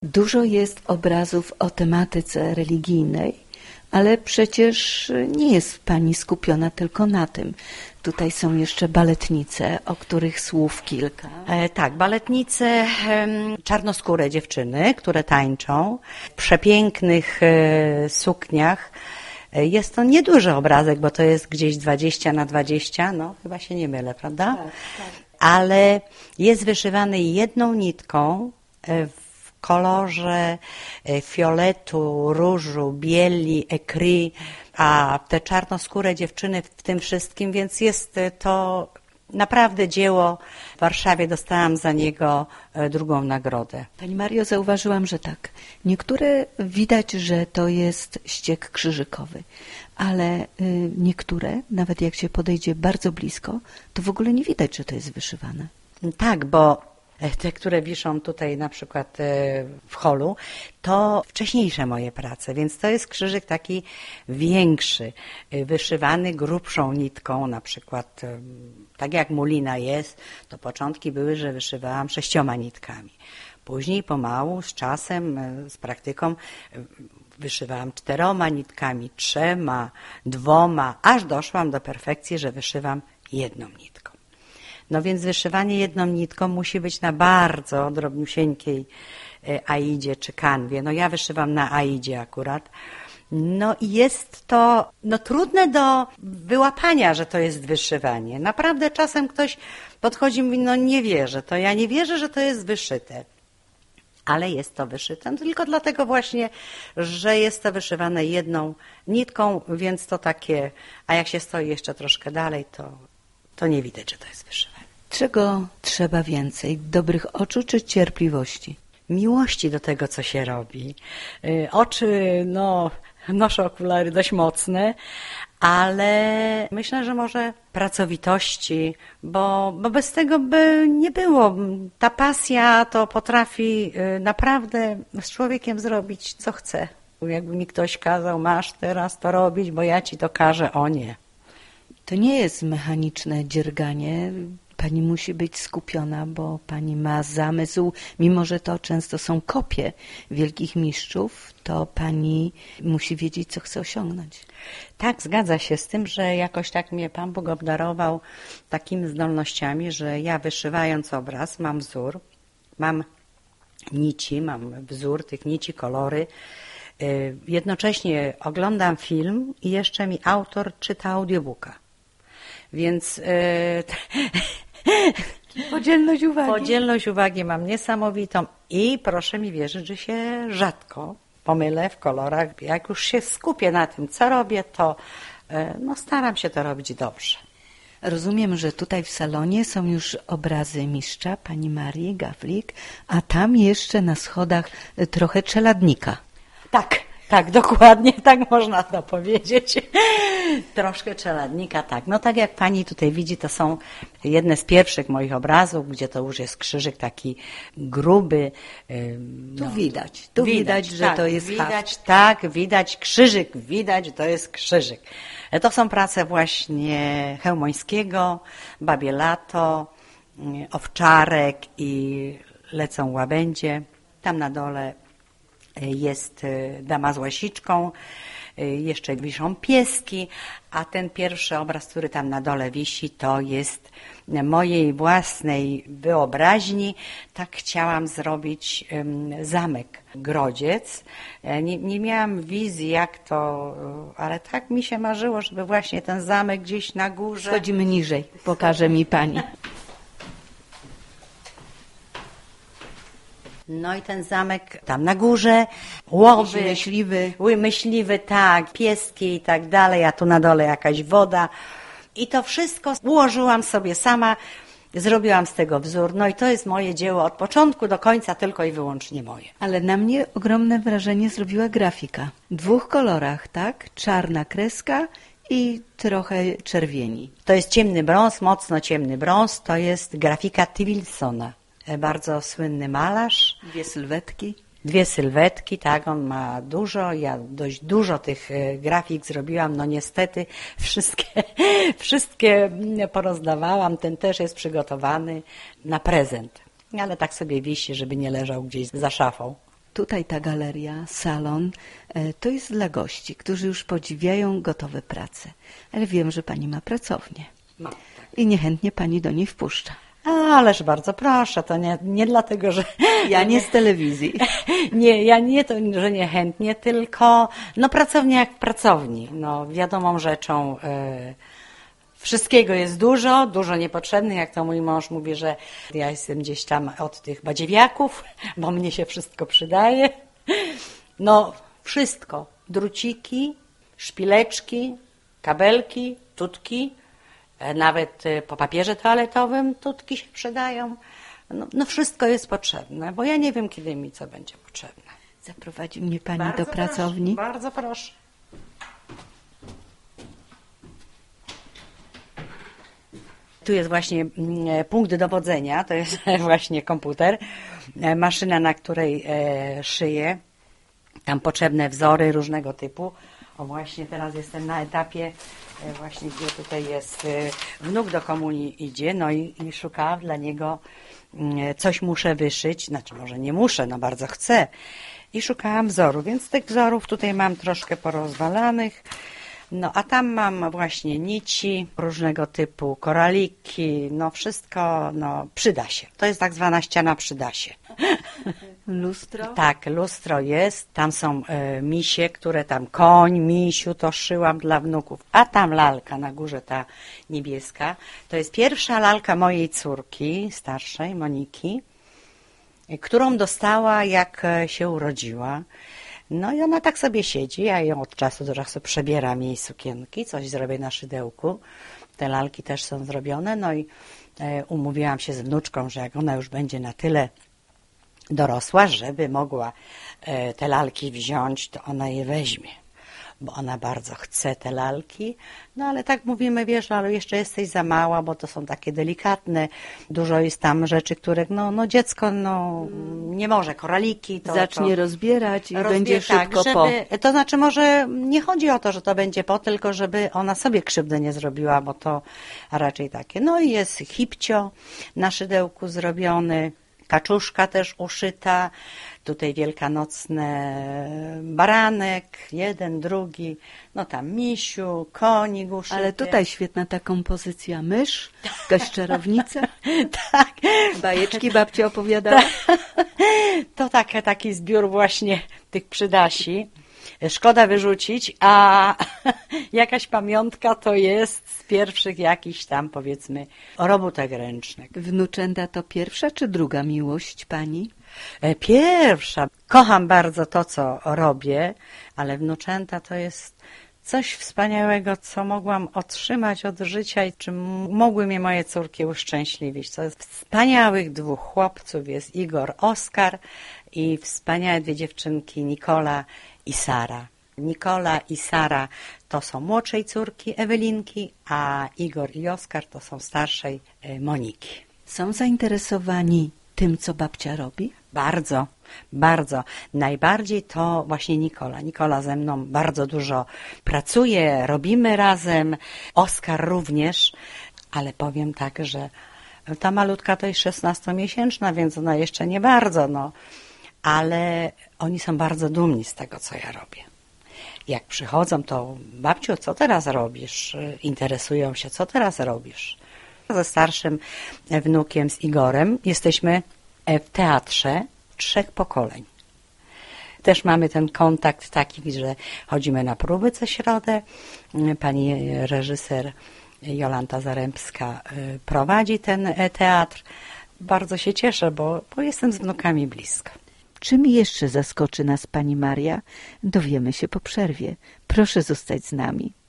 Dużo jest obrazów o tematyce religijnej, ale przecież nie jest Pani skupiona tylko na tym. Tutaj są jeszcze baletnice, o których słów kilka. Tak, baletnice, czarnoskóre dziewczyny, które tańczą w przepięknych sukniach. Jest to nieduży obrazek, bo to jest gdzieś 20x20, no chyba się nie mylę, prawda? Tak, tak. Ale jest wyszywany jedną nitką w kolorze fioletu, różu, bieli, écru, a te czarnoskóre dziewczyny w tym wszystkim, więc jest to naprawdę dzieło. W Warszawie dostałam za niego drugą nagrodę. Pani Mario, zauważyłam, że tak. Niektóre widać, że to jest ściek krzyżykowy, ale niektóre, nawet jak się podejdzie bardzo blisko, to w ogóle nie widać, że to jest wyszywane. Tak, bo te, które wiszą tutaj na przykład w holu, to wcześniejsze moje prace, więc to jest krzyżyk taki większy, wyszywany grubszą nitką, na przykład tak jak mulina jest, to początki były, że wyszywałam 6 nitkami. Później pomału, z czasem, z praktyką wyszywałam 4 nitkami, 3, 2, aż doszłam do perfekcji, że wyszywam 1 nitką. No więc wyszywanie 1 nitką musi być na bardzo drobniusieńkiej aidzie czy kanwie. No ja wyszywam na aidzie akurat. No i jest to trudne do wyłapania, że to jest wyszywanie. Naprawdę czasem ktoś podchodzi i mówi, no nie wierzę, to ja nie wierzę, że to jest wyszyte. Ale jest to wyszyte, no tylko dlatego właśnie, że jest to wyszywane 1 nitką, więc to takie, a jak się stoi jeszcze troszkę dalej, to nie widać, że to jest wyszywane. Czego trzeba więcej? Dobrych oczu czy cierpliwości? Miłości do tego, co się robi. Oczy, noszę okulary dość mocne, ale myślę, że może pracowitości, bo bez tego by nie było. Ta pasja to potrafi naprawdę z człowiekiem zrobić, co chce. Jakby mi ktoś kazał, masz teraz to robić, bo ja ci to każę, o nie. To nie jest mechaniczne dzierganie. Pani musi być skupiona, bo pani ma zamysł, mimo że to często są kopie wielkich mistrzów, to pani musi wiedzieć, co chce osiągnąć. Tak, zgadza się z tym, że jakoś tak mnie Pan Bóg obdarował takimi zdolnościami, że ja wyszywając obraz mam wzór, mam nici, mam wzór tych nici, kolory. Jednocześnie oglądam film i jeszcze mi autor czyta audiobooka. Więc Podzielność uwagi mam niesamowitą i proszę mi wierzyć, że się rzadko pomylę w kolorach. Jak już się skupię na tym, co robię, to staram się to robić dobrze. Rozumiem, że tutaj w salonie są już obrazy mistrza, pani Marii Gawlik, a tam jeszcze na schodach trochę czeladnika. Tak, dokładnie, tak można to powiedzieć. Troszkę czeladnika, tak. No tak jak pani tutaj widzi, to są jedne z pierwszych moich obrazów, gdzie to już jest krzyżyk taki gruby. Tu widać, że tak, to jest widać, tak, widać krzyżyk, to jest krzyżyk. To są prace właśnie Chełmońskiego, Babie Lato, Owczarek i Lecą łabędzie. Tam na dole jest dama z łasiczką, jeszcze wiszą pieski, a ten pierwszy obraz, który tam na dole wisi, to jest mojej własnej wyobraźni. Tak chciałam zrobić zamek Grodziec. Nie miałam wizji, jak to, ale tak mi się marzyło, żeby właśnie ten zamek gdzieś na górze. Schodzimy niżej, pokaże mi pani. No i ten zamek tam na górze, łowy, myśliwy, tak, pieski i tak dalej, a tu na dole jakaś woda. I to wszystko ułożyłam sobie sama, zrobiłam z tego wzór. No i to jest moje dzieło od początku do końca, tylko i wyłącznie moje. Ale na mnie ogromne wrażenie zrobiła grafika. W 2 kolorach, tak? Czarna kreska i trochę czerwieni. To jest ciemny brąz, mocno ciemny brąz, to jest grafika Tywilsona. Bardzo słynny malarz. 2 sylwetki, tak, on ma dużo, ja dość dużo tych grafik zrobiłam, no niestety wszystkie porozdawałam, ten też jest przygotowany na prezent, ale tak sobie wisi, żeby nie leżał gdzieś za szafą. Tutaj ta galeria, salon, to jest dla gości, którzy już podziwiają gotowe prace. Ale wiem, że pani ma pracownię. Tak. I niechętnie pani do niej wpuszcza. Ależ bardzo proszę, to nie dlatego, że... Ja nie z telewizji. Nie, ja nie to, że niechętnie, tylko no pracownia jak w pracowni. No wiadomą rzeczą, wszystkiego jest dużo niepotrzebnych, jak to mój mąż mówi, że ja jestem gdzieś tam od tych badziewiaków, bo mnie się wszystko przydaje. No wszystko, druciki, szpileczki, kabelki, tutki, nawet po papierze toaletowym tutki się przydają. No wszystko jest potrzebne, bo ja nie wiem, kiedy mi co będzie potrzebne. Zaprowadzi mnie pani Bardzo do pracowni. Proszę, bardzo proszę. Tu jest właśnie punkt dowodzenia, to jest właśnie komputer, maszyna, na której szyję. Tam potrzebne wzory różnego typu. O właśnie teraz jestem na etapie, właśnie gdzie tutaj jest wnuk do komunii idzie, no i szukałam dla niego, coś muszę wyszyć, znaczy może nie muszę, no bardzo chcę. I szukałam wzoru, więc tych wzorów tutaj mam troszkę porozwalanych. No a tam mam właśnie nici różnego typu, koraliki, no wszystko, no przyda się. To jest tak zwana ściana przyda się. Lustro? Tak, lustro jest, tam są misie, które tam koń, misiu, to szyłam dla wnuków. A tam lalka na górze, ta niebieska, to jest pierwsza lalka mojej córki, starszej, Moniki, którą dostała jak się urodziła. No i ona tak sobie siedzi, ja ją od czasu do czasu przebieram jej sukienki, coś zrobię na szydełku. Te lalki też są zrobione, no i umówiłam się z wnuczką, że jak ona już będzie na tyle dorosła, żeby mogła te lalki wziąć, to ona je weźmie, bo ona bardzo chce te lalki. No ale tak mówimy, wiesz, ale jeszcze jesteś za mała, bo to są takie delikatne. Dużo jest tam rzeczy, których no dziecko nie może. Koraliki to... Zacznie rozbierać i będzie szybko tak, żeby, to znaczy może nie chodzi o to, że to będzie po, tylko żeby ona sobie krzywdy nie zrobiła, bo to raczej takie. No i jest hipcio na szydełku zrobiony, kaczuszka też uszyta, tutaj wielkanocny baranek, jeden, drugi, no tam misiu, konik uszyty. Ale tutaj świetna ta kompozycja, mysz, jakaś czarownica. Tak. Bajeczki babcia opowiadała. To taki zbiór właśnie tych przydasi. Szkoda wyrzucić, a jakaś pamiątka to jest z pierwszych jakichś tam, powiedzmy, robótek ręcznych. Wnuczęta to pierwsza czy druga miłość pani? Pierwsza. Kocham bardzo to, co robię, ale wnuczęta to jest coś wspaniałego, co mogłam otrzymać od życia i czym mogły mnie moje córki uszczęśliwić. To jest wspaniałych dwóch chłopców, jest Igor, Oskar i wspaniałe dwie dziewczynki, Nikola i Sara. Nikola i Sara to są młodszej córki Ewelinki, a Igor i Oskar to są starszej Moniki. Są zainteresowani tym, co babcia robi? Bardzo, bardzo. Najbardziej to właśnie Nikola. Nikola ze mną bardzo dużo pracuje, robimy razem. Oskar również, ale powiem tak, że ta malutka to jest 16-miesięczna, więc ona jeszcze nie bardzo, ale oni są bardzo dumni z tego, co ja robię. Jak przychodzą, to babciu, co teraz robisz? Interesują się, co teraz robisz? Ze starszym wnukiem, z Igorem, jesteśmy w teatrze 3 pokoleń. Też mamy ten kontakt taki, że chodzimy na próby co środę. Pani reżyser Jolanta Zarębska prowadzi ten teatr. Bardzo się cieszę, bo jestem z wnukami blisko. Czym jeszcze zaskoczy nas pani Maria? Dowiemy się po przerwie. Proszę zostać z nami.